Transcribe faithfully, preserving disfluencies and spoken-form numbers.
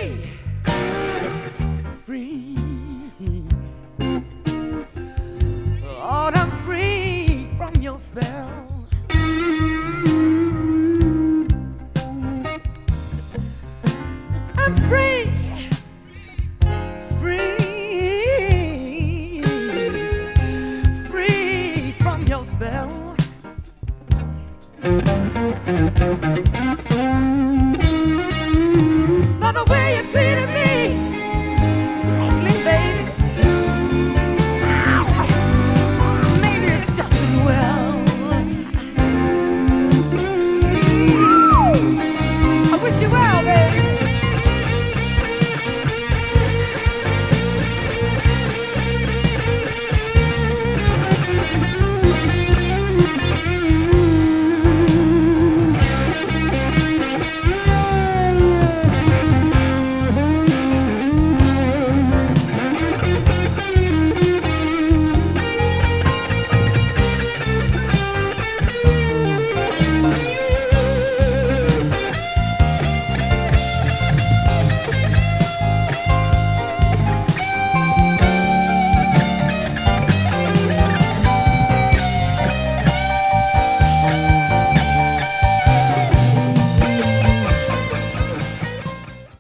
free, free. Lord, I'm free from your spell. I'm free, free, free from your spell. By the way,